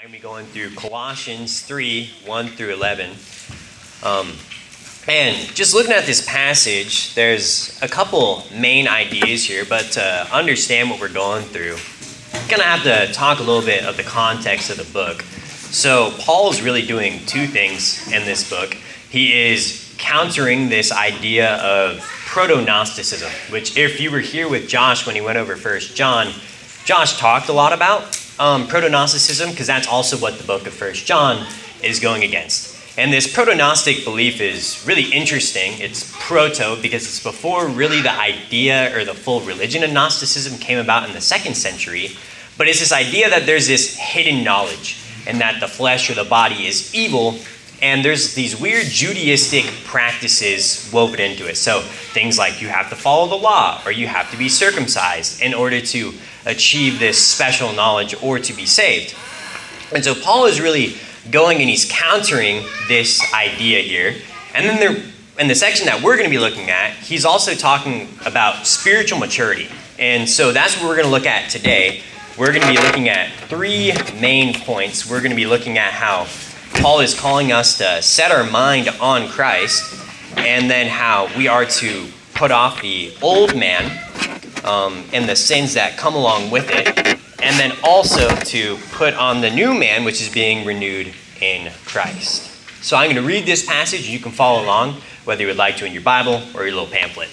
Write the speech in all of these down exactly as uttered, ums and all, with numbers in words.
I'm going to be going through Colossians three, one through eleven. Um, and just looking at this passage, there's a couple main ideas here, but to understand what we're going through, I'm going to have to talk a little bit of the context of the book. So Paul is really doing two things in this book. He is countering this idea of proto-Gnosticism, which if you were here with Josh when he went over First John, Josh talked a lot about um, proto-Gnosticism, because that's also what the book of First John is going against. And this proto-Gnostic belief is really interesting. It's proto because it's before really the idea or the full religion of Gnosticism came about in the second century. But it's this idea that there's this hidden knowledge and that the flesh or the body is evil. And there's these weird Judaistic practices woven into it. So things like you have to follow the law or you have to be circumcised in order to achieve this special knowledge or to be saved. And so Paul is really going and he's countering this idea here. And then there, in the section that we're going to be looking at, he's also talking about spiritual maturity. And so that's what we're going to look at today. We're going to be looking at three main points. We're going to be looking at how Paul is calling us to set our mind on Christ, and then how we are to put off the old man um, and the sins that come along with it, and then also to put on the new man, which is being renewed in Christ. So I'm going to read this passage. You can follow along, whether you would like to in your Bible or your little pamphlet.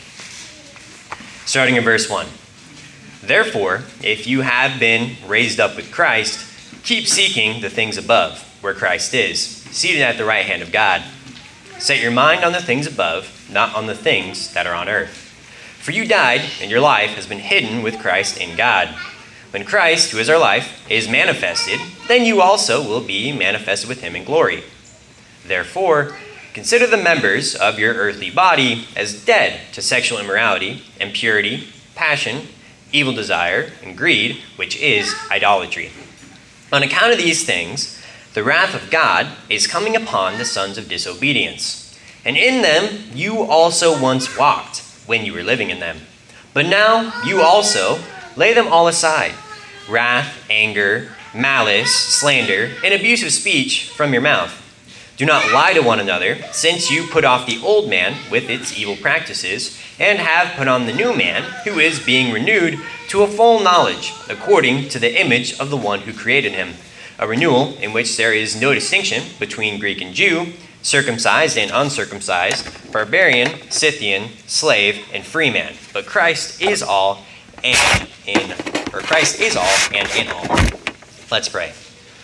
Starting in verse one. Therefore, if you have been raised up with Christ, keep seeking the things above, where Christ is, seated at the right hand of God. Set your mind on the things above, not on the things that are on earth. For you died, and your life has been hidden with Christ in God. When Christ, who is our life, is manifested, then you also will be manifested with him in glory. Therefore, consider the members of your earthly body as dead to sexual immorality, impurity, passion, evil desire, and greed, which is idolatry. On account of these things, the wrath of God is coming upon the sons of disobedience. And in them you also once walked when you were living in them. But now you also lay them all aside: wrath, anger, malice, slander, and abusive speech from your mouth. Do not lie to one another, since you put off the old man with its evil practices, and have put on the new man, who is being renewed to a full knowledge, according to the image of the one who created him. A renewal in which there is no distinction between Greek and Jew, circumcised and uncircumcised, barbarian, Scythian, slave, and free man. But Christ is all and in, or Christ is all and in all. Let's pray.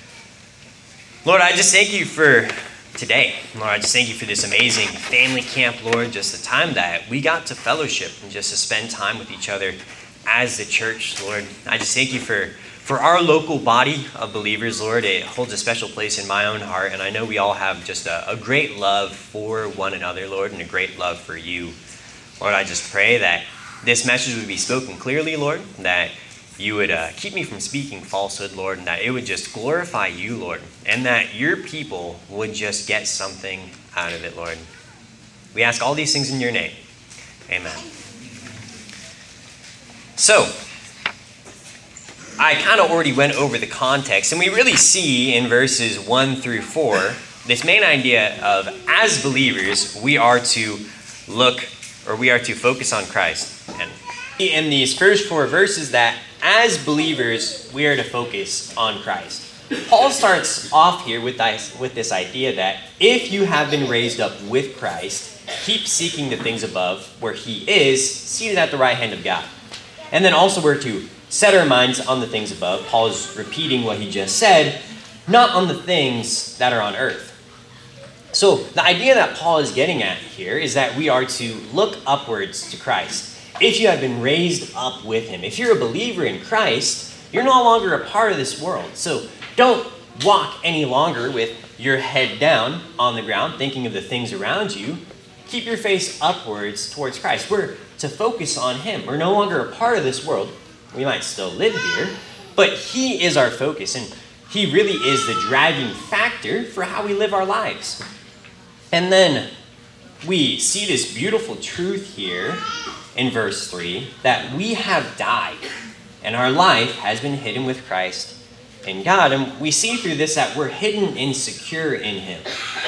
Lord, I just thank you for today. Lord, I just thank you for this amazing family camp, Lord, just the time that we got to fellowship and just to spend time with each other as the church, Lord. I just thank you for For our local body of believers, Lord. It holds a special place in my own heart, and I know we all have just a, a great love for one another, Lord, and a great love for you. Lord, I just pray that this message would be spoken clearly, Lord, that you would uh, keep me from speaking falsehood, Lord, and that it would just glorify you, Lord, and that your people would just get something out of it, Lord. We ask all these things in your name. Amen. So, I kind of already went over the context, and we really see in verses one through four this main idea of, as believers, we are to look, or we are to focus on Christ. And in these first four verses that, as believers, we are to focus on Christ. Paul starts off here with this, with this idea that if you have been raised up with Christ, keep seeking the things above, where he is, seated at the right hand of God. And then also we're to set our minds on the things above. Paul is repeating what he just said, not on the things that are on earth. So the idea that Paul is getting at here is that we are to look upwards to Christ. If you have been raised up with him, if you're a believer in Christ, you're no longer a part of this world. So don't walk any longer with your head down on the ground, thinking of the things around you. Keep your face upwards towards Christ. We're to focus on him. We're no longer a part of this world. We might still live here, but he is our focus, and he really is the driving factor for how we live our lives. And then we see this beautiful truth here in verse three, that we have died, and our life has been hidden with Christ in God. And we see through this that we're hidden and secure in him.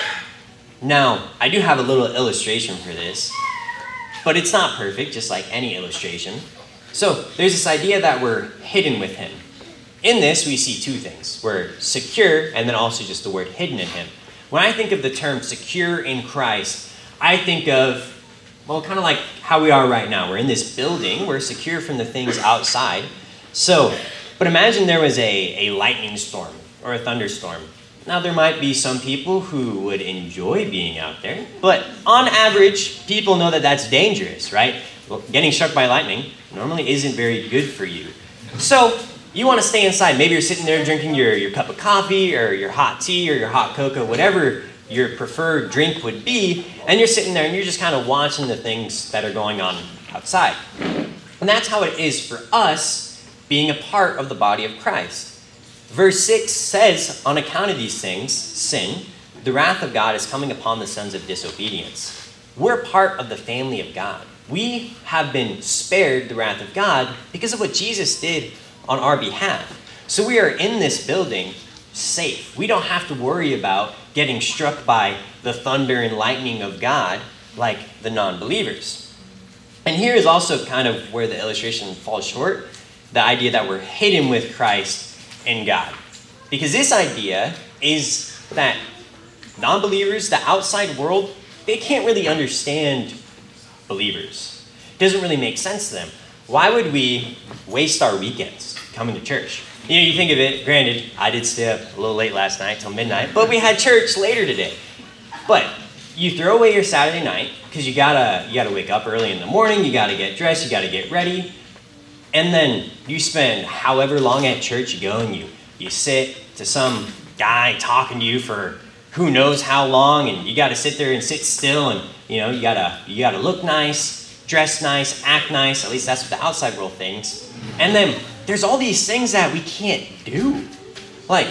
Now, I do have a little illustration for this, but it's not perfect, just like any illustration. So there's this idea that we're hidden with him. In this, we see two things. We're secure, and then also just the word hidden in him. When I think of the term secure in Christ, I think of, well, kind of like how we are right now. We're in this building. We're secure from the things outside. So, but imagine there was a, a lightning storm or a thunderstorm. Now, there might be some people who would enjoy being out there, but on average, people know that that's dangerous, right? Well, getting struck by lightning normally isn't very good for you. So, you want to stay inside. Maybe you're sitting there drinking your, your cup of coffee or your hot tea or your hot cocoa, whatever your preferred drink would be, and you're sitting there and you're just kind of watching the things that are going on outside. And that's how it is for us being a part of the body of Christ. Verse six says, on account of these things, sin, the wrath of God is coming upon the sons of disobedience. We're part of the family of God. We have been spared the wrath of God because of what Jesus did on our behalf. So we are in this building safe. We don't have to worry about getting struck by the thunder and lightning of God like the non-believers. And here is also kind of where the illustration falls short, the idea that we're hidden with Christ in God. Because this idea is that non-believers, the outside world, they can't really understand believers. It doesn't really make sense to them. Why would we waste our weekends coming to church? You know, you think of it, granted, I did stay up a little late last night till midnight, but we had church later today. But you throw away your Saturday night because you gotta you gotta wake up early in the morning, you gotta get dressed, you gotta get ready, and then you spend however long at church you go and you you sit to some guy talking to you for who knows how long, and you gotta sit there and sit still, and you know you gotta you gotta look nice, dress nice, act nice. At least that's what the outside world thinks. And then there's all these things that we can't do. Like,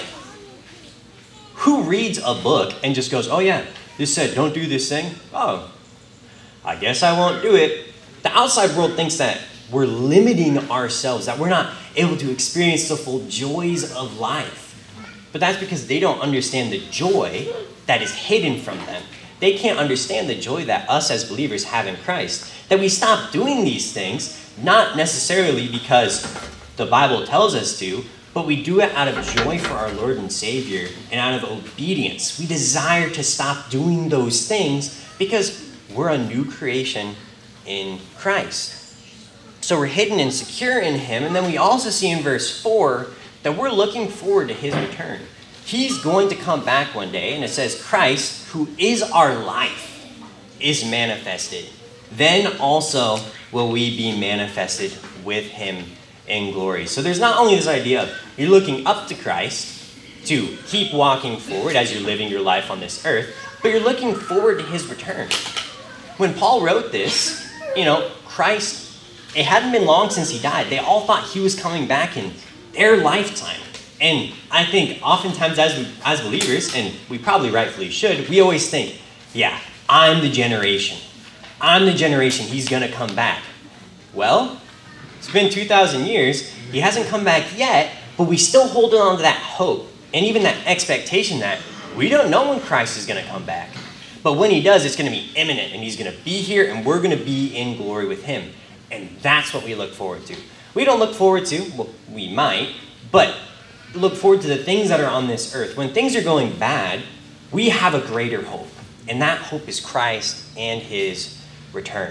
who reads a book and just goes, oh yeah, this said don't do this thing? Oh, I guess I won't do it. The outside world thinks that we're limiting ourselves, that we're not able to experience the full joys of life. But that's because they don't understand the joy that is hidden from them. They can't understand the joy that us as believers have in Christ. That we stop doing these things, not necessarily because the Bible tells us to, but we do it out of joy for our Lord and Savior and out of obedience. We desire to stop doing those things because we're a new creation in Christ. So we're hidden and secure in him. And then we also see in verse four that we're looking forward to his return. He's going to come back one day, and it says, Christ, who is our life, is manifested. Then also will we be manifested with him in glory. So there's not only this idea of you're looking up to Christ to keep walking forward as you're living your life on this earth, but you're looking forward to his return. When Paul wrote this, you know, Christ, it hadn't been long since he died. They all thought he was coming back in their lifetime. And I think oftentimes as we, as believers, and we probably rightfully should, we always think, yeah, I'm the generation. I'm the generation he's going to come back. Well, it's been two thousand years. He hasn't come back yet, but we still hold on to that hope and even that expectation that we don't know when Christ is going to come back. But when he does, it's going to be imminent, and he's going to be here, and we're going to be in glory with him. And that's what we look forward to. We don't look forward to, well, we might, but look forward to the things that are on this earth. When things are going bad, we have a greater hope, and that hope is Christ and his return.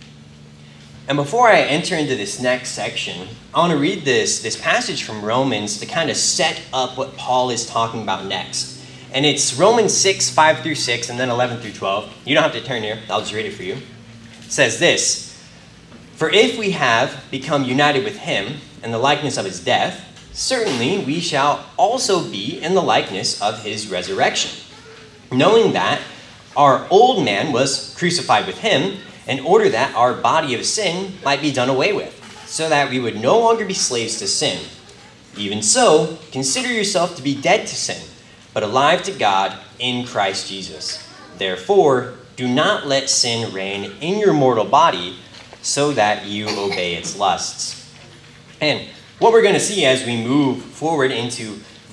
And before I enter into this next section, I want to read this, this passage from Romans to kind of set up what Paul is talking about next. And it's Romans six, five through six, and then eleven through twelve. You don't have to turn here. I'll just read it for you. It says this, For if we have become united with him in the likeness of his death, certainly we shall also be in the likeness of his resurrection, knowing that our old man was crucified with him in order that our body of sin might be done away with, so that we would no longer be slaves to sin. Even so, consider yourself to be dead to sin, but alive to God in Christ Jesus. Therefore, do not let sin reign in your mortal body, so that you obey its lusts. And what we're going to see as we move forward into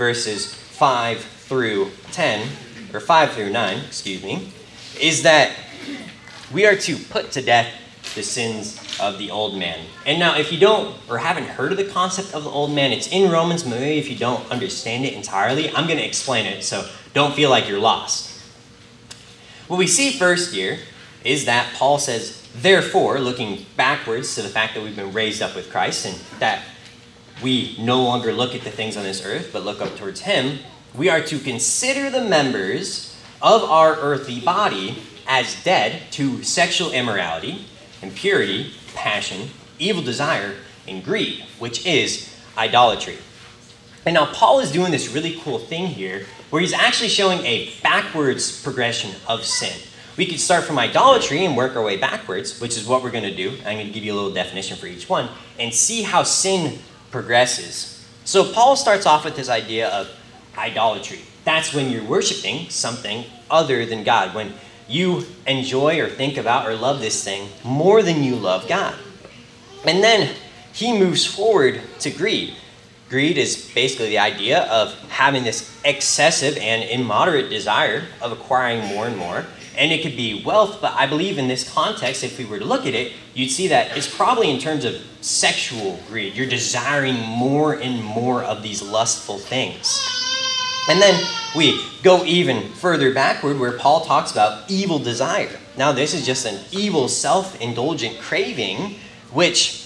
verses five through ten, or five through nine, excuse me, is that we are to put to death the sins of the old man. And now, if you don't or haven't heard of the concept of the old man, it's in Romans. Maybe if you don't understand it entirely, I'm going to explain it, so don't feel like you're lost. What we see first here is that Paul says, therefore, looking backwards to the fact that we've been raised up with Christ and that we no longer look at the things on this earth, but look up towards him, we are to consider the members of our earthly body as dead to sexual immorality, impurity, passion, evil desire, and greed, which is idolatry. And now Paul is doing this really cool thing here where he's actually showing a backwards progression of sin. We could start from idolatry and work our way backwards, which is what we're going to do. I'm going to give you a little definition for each one and see how sin progresses. So Paul starts off with this idea of idolatry. That's when you're worshiping something other than God, when you enjoy or think about or love this thing more than you love God. And then he moves forward to greed. Greed is basically the idea of having this excessive and immoderate desire of acquiring more and more. And it could be wealth, but I believe in this context, if we were to look at it, you'd see that it's probably in terms of sexual greed. You're desiring more and more of these lustful things. And then we go even further backward where Paul talks about evil desire. Now, this is just an evil, self-indulgent craving, which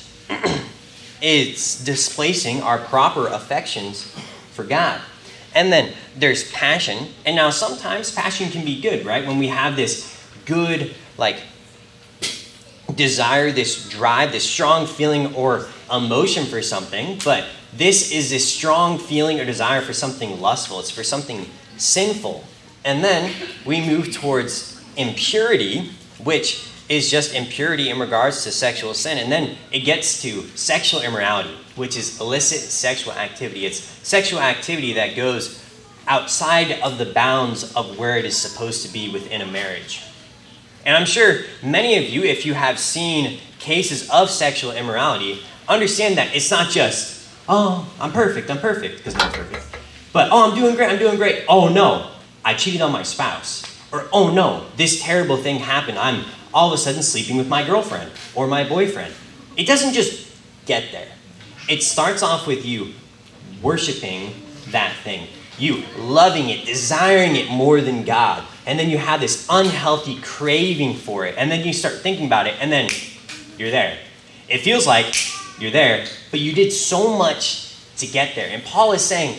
is displacing our proper affections for God. And then there's passion. And now sometimes passion can be good, right? When we have this good, like, desire, this drive, this strong feeling or emotion for something, but this is this strong feeling or desire for something lustful. It's for something sinful. And then we move towards impurity, which is just impurity in regards to sexual sin. And then it gets to sexual immorality, which is illicit sexual activity. It's sexual activity that goes outside of the bounds of where it is supposed to be within a marriage. And I'm sure many of you, if you have seen cases of sexual immorality, understand that it's not just, oh, I'm perfect, I'm perfect, because I'm perfect. But, oh, I'm doing great, I'm doing great. Oh, no, I cheated on my spouse. Or, oh, no, this terrible thing happened. I'm all of a sudden sleeping with my girlfriend or my boyfriend. It doesn't just get there. It starts off with you worshiping that thing, you loving it, desiring it more than God. And then you have this unhealthy craving for it. And then you start thinking about it, and then you're there. It feels like you're there, but you did so much to get there. And Paul is saying,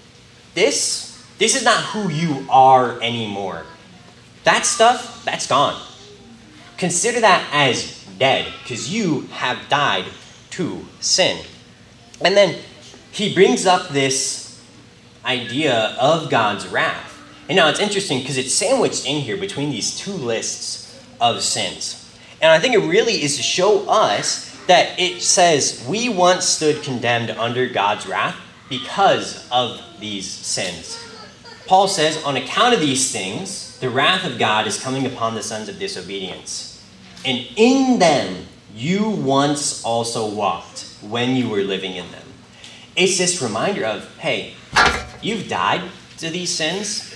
this, this is not who you are anymore. That stuff, that's gone. Consider that as dead, because you have died to sin. And then he brings up this idea of God's wrath. And now it's interesting because it's sandwiched in here between these two lists of sins. And I think it really is to show us that it says we once stood condemned under God's wrath because of these sins. Paul says, on account of these things, the wrath of God is coming upon the sons of disobedience. And in them you once also walked when you were living in them. It's this reminder of, hey, you've died to these sins.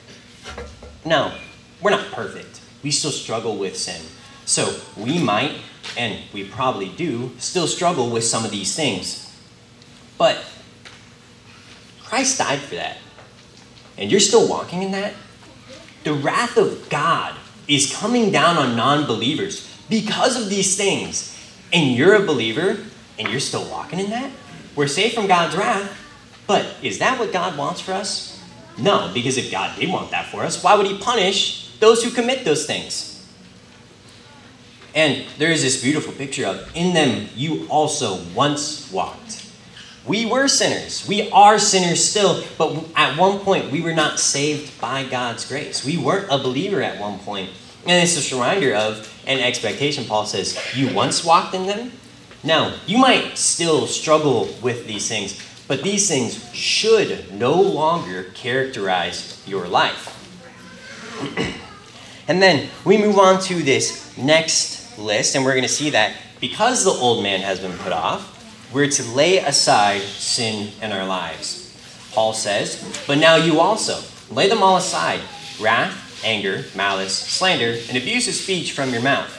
No, we're not perfect. We still struggle with sin. So we might, and we probably do, still struggle with some of these things. But Christ died for that. And you're still walking in that. The wrath of God is coming down on non-believers because of these things. And you're a believer, and you're still walking in that? We're saved from God's wrath, but is that what God wants for us? No, because if God did want that for us, why would he punish those who commit those things? And there is this beautiful picture of, in them you also once walked. We were sinners. We are sinners still, but at one point we were not saved by God's grace. We weren't a believer at one point. And it's this reminder of an expectation. Paul says, you once walked in them? Now, you might still struggle with these things, but these things should no longer characterize your life. And then we move on to this next list, and we're going to see that because the old man has been put off, we're to lay aside sin in our lives. Paul says, but now you also, lay them all aside, wrath, anger, malice, slander, and abusive speech from your mouth.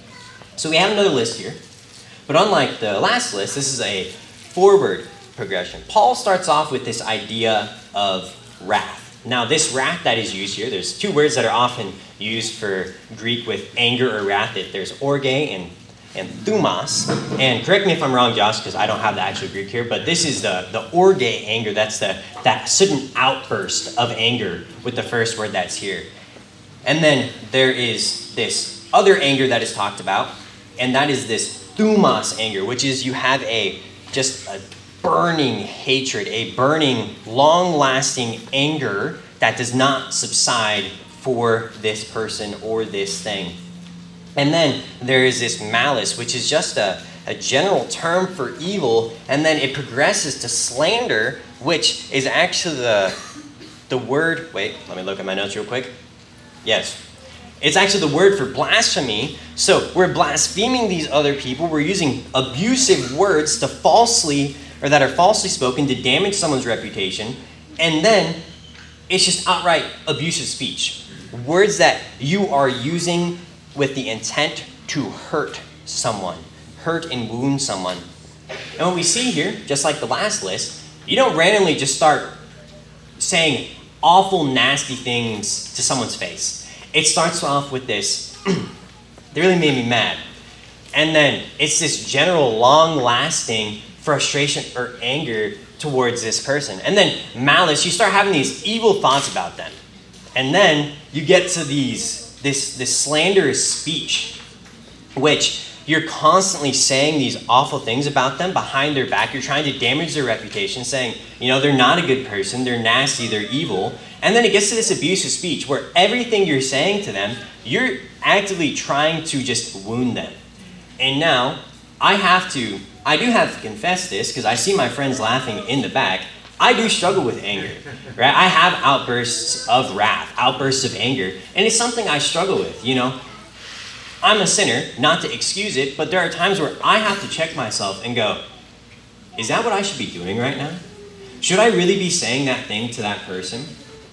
So we have another list here, but unlike the last list, this is a forward progression. Paul starts off with this idea of wrath. Now, this wrath that is used here, there's two words that are often used for Greek with anger or wrath. There's orge and, and thumos. And correct me if I'm wrong, Josh, because I don't have the actual Greek here, but this is the, the orge anger. That's the that sudden outburst of anger with the first word that's here. And then there is this other anger that is talked about, and that is this thumos anger, which is you have a just a burning hatred, a burning, long-lasting anger that does not subside for this person or this thing. And then there is this malice, which is just a, a general term for evil, and then it progresses to slander, which is actually the, the word, wait, let me look at my notes real quick. Yes. It's actually the word for blasphemy. So we're blaspheming these other people. We're using abusive words to falsely, or that are falsely spoken to damage someone's reputation. And then it's just outright abusive speech. Words that you are using with the intent to hurt someone, hurt and wound someone. And what we see here, just like the last list, you don't randomly just start saying awful, nasty things to someone's face. It starts off with this, they really made me mad. And then it's this general, long-lasting frustration or anger towards this person. And then malice, you start having these evil thoughts about them. And then you get to these this, this slanderous speech, which you're constantly saying these awful things about them behind their back. You're trying to damage their reputation, saying, you know, they're not a good person, they're nasty, they're evil. And then it gets to this abusive speech where everything you're saying to them, you're actively trying to just wound them. And now, I have to, I do have to confess this because I see my friends laughing in the back. I do struggle with anger, right? I have outbursts of wrath, outbursts of anger, and it's something I struggle with, you know. I'm a sinner, not to excuse it, but there are times where I have to check myself and go, is that what I should be doing right now? Should I really be saying that thing to that person?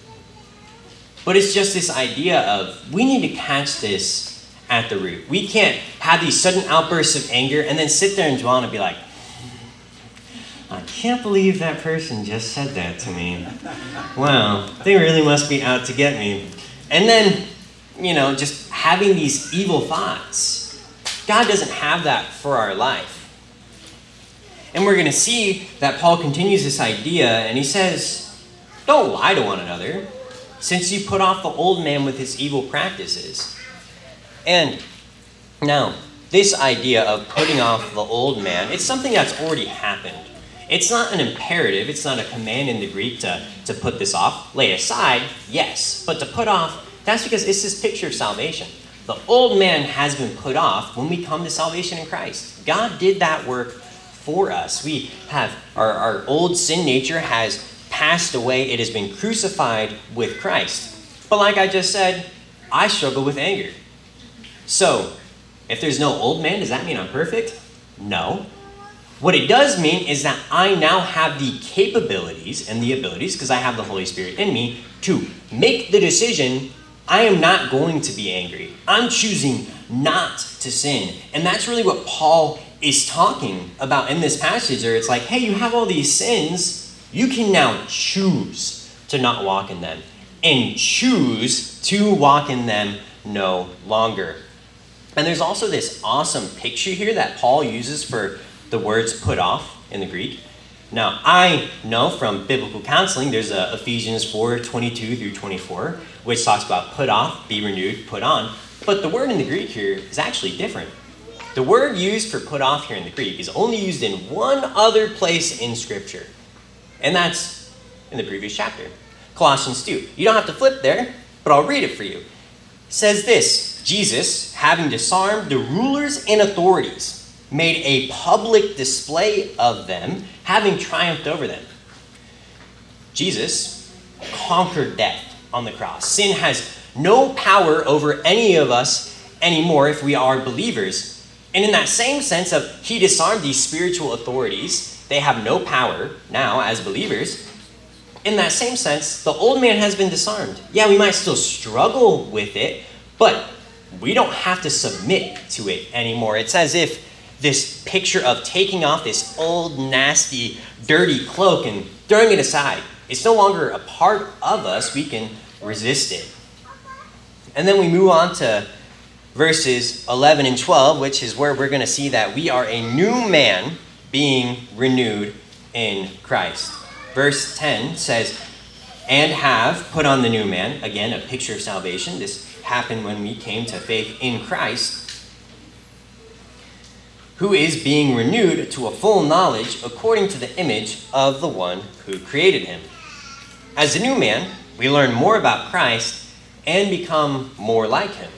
But it's just this idea of we need to catch this at the root. We can't have these sudden outbursts of anger and then sit there and dwell and be like, I can't believe that person just said that to me. Wow, they really must be out to get me. And then, you know, just having these evil thoughts. God doesn't have that for our life. And we're going to see that Paul continues this idea, and he says, don't lie to one another, since you put off the old man with his evil practices. And now, this idea of putting off the old man, it's something that's already happened. It's not an imperative, it's not a command in the Greek to, to put this off. Lay aside, yes, but to put off, that's because it's this picture of salvation. The old man has been put off when we come to salvation in Christ. God did that work for us. We have, our, our old sin nature has passed away. It has been crucified with Christ. But like I just said, I struggle with anger. So, if there's no old man, does that mean I'm perfect? No. What it does mean is that I now have the capabilities and the abilities, because I have the Holy Spirit in me, to make the decision, I am not going to be angry. I'm choosing not to sin. And that's really what Paul is talking about in this passage, where it's like, hey, you have all these sins, you can now choose to not walk in them and choose to walk in them no longer. And there's also this awesome picture here that Paul uses for the words put off in the Greek. Now, I know from biblical counseling, there's a Ephesians four, twenty-two through twenty-four, which talks about put off, be renewed, put on. But the word in the Greek here is actually different. The word used for put off here in the Greek is only used in one other place in Scripture. And that's in the previous chapter, Colossians two. You don't have to flip there, but I'll read it for you. It says this, Jesus, having disarmed the rulers and authorities, made a public display of them, having triumphed over them. Jesus conquered death on the cross. Sin has no power over any of us anymore if we are believers. And in that same sense of he disarmed these spiritual authorities, they have no power now as believers. in that same sense, the old man has been disarmed. Yeah, we might still struggle with it, but we don't have to submit to it anymore. It's as if this picture of taking off this old, nasty, dirty cloak and throwing it aside. It's no longer a part of us. We can resist it. And then we move on to verses eleven and twelve, which is where we're going to see that we are a new man being renewed in Christ. Verse ten says, and have put on the new man. Again, a picture of salvation. This happened when we came to faith in Christ, who is being renewed to a full knowledge according to the image of the one who created him. As a new man, we learn more about Christ and become more like him.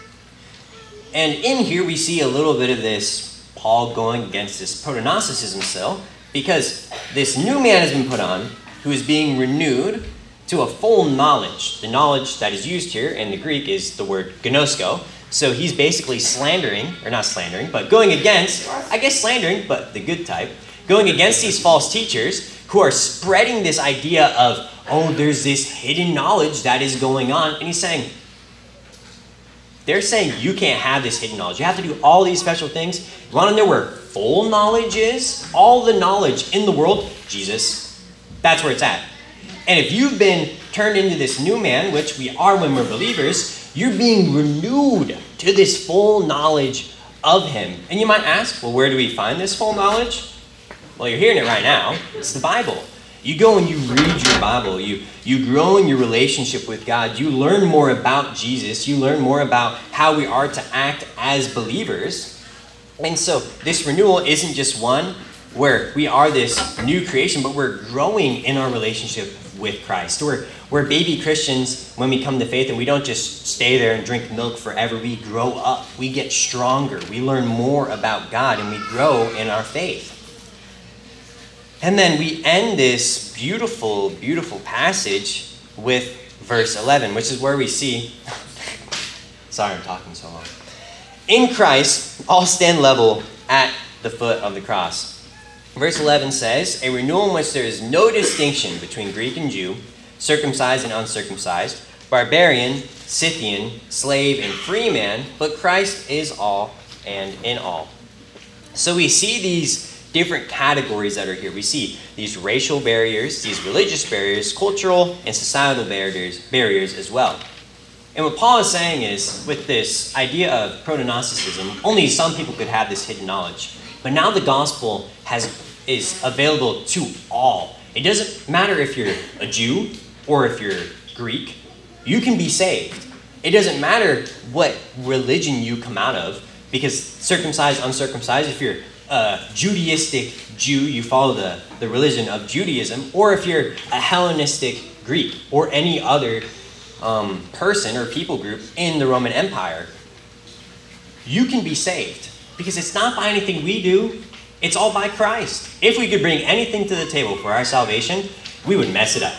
And in here we see a little bit of this Paul going against this proto-Gnosticism still, because this new man has been put on, who is being renewed to a full knowledge. The knowledge that is used here in the Greek is the word gnosko. So he's basically slandering, or not slandering, but going against, I guess slandering, but the good type, going against these false teachers who are spreading this idea of, oh, there's this hidden knowledge that is going on. And he's saying, they're saying you can't have this hidden knowledge. You have to do all these special things. You want to know where full knowledge is? All the knowledge in the world, Jesus. That's where it's at. And if you've been turned into this new man, which we are when we're believers, you're being renewed to this full knowledge of him. And you might ask, well, where do we find this full knowledge? Well, you're hearing it right now. It's the Bible. You go and you read your Bible. You, you grow in your relationship with God. You learn more about Jesus. You learn more about how we are to act as believers. And so this renewal isn't just one where we are this new creation, but we're growing in our relationship with Christ. We're, we're baby Christians when we come to faith, and we don't just stay there and drink milk forever. We grow up. We get stronger. We learn more about God, and we grow in our faith. And then we end this beautiful, beautiful passage with verse eleven, which is where we see, sorry I'm talking so long. In Christ, all stand level at the foot of the cross. Verse eleven says, a renewal in which there is no distinction between Greek and Jew, circumcised and uncircumcised, barbarian, Scythian, slave, and free man, but Christ is all and in all. So we see these different categories that are here. We see these racial barriers, these religious barriers, cultural and societal barriers, barriers as well. And what Paul is saying is, with this idea of proto-Gnosticism, only some people could have this hidden knowledge. But now the gospel has is available to all. It doesn't matter if you're a Jew or if you're Greek. You can be saved. It doesn't matter what religion you come out of, because circumcised, uncircumcised, if you're a Judaistic Jew, you follow the, the religion of Judaism, or if you're a Hellenistic Greek or any other um, person or people group in the Roman Empire, you can be saved. Because it's not by anything we do, it's all by Christ. If we could bring anything to the table for our salvation, we would mess it up.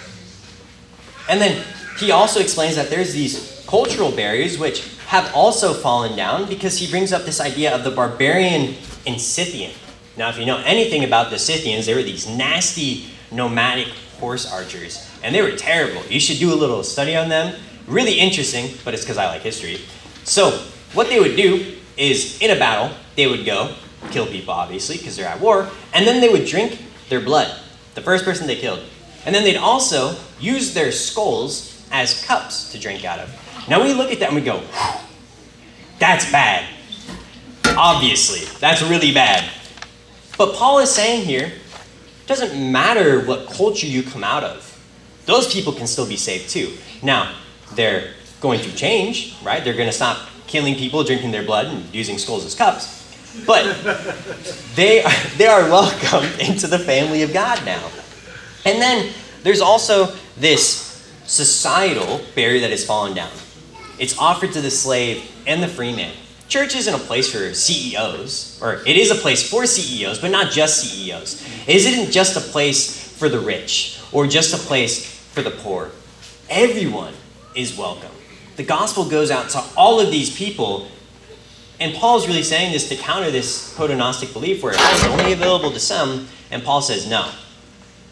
And then he also explains that there's these cultural barriers which have also fallen down, because he brings up this idea of the barbarian and Scythian. Now, if you know anything about the Scythians, they were these nasty nomadic horse archers, and they were terrible. You should do a little study on them. Really interesting, but it's because I like history. So what they would do is, in a battle, they would go kill people, obviously, because they're at war, and then they would drink their blood, the first person they killed. And then they'd also use their skulls as cups to drink out of. Now we look at that and we go, that's bad. Obviously, that's really bad. But Paul is saying here, it doesn't matter what culture you come out of. Those people can still be saved too. Now, they're going to change, right? They're going to stop killing people, drinking their blood, and using skulls as cups. But they are, they are welcome into the family of God now. And then there's also this societal barrier that has fallen down. It's offered to the slave and the free man. Church isn't a place for C E Os, or it is a place for C E Os, but not just C E Os. It isn't just a place for the rich or just a place for the poor. Everyone is welcome. The gospel goes out to all of these people, and Paul's really saying this to counter this proto-Gnostic belief where it's only available to some, and Paul says, no.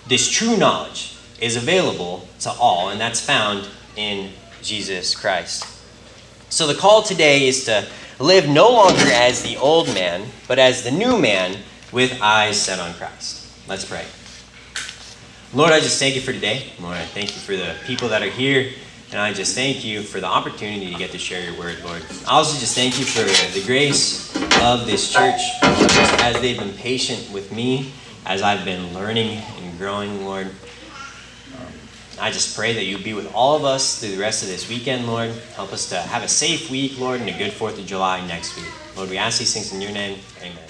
this true knowledge is available to all, and that's found in Jesus Christ. So the call today is to live no longer as the old man, but as the new man with eyes set on Christ. Let's pray. Lord, I just thank you for today. Lord, I thank you for the people that are here. And I just thank you for the opportunity to get to share your word, Lord. I also just thank you for the grace of this church, just as they've been patient with me, as I've been learning and growing, Lord. Um, I just pray that you be with all of us through the rest of this weekend, Lord. Help us to have a safe week, Lord, and a good fourth of July next week. Lord, we ask these things in your name. Amen.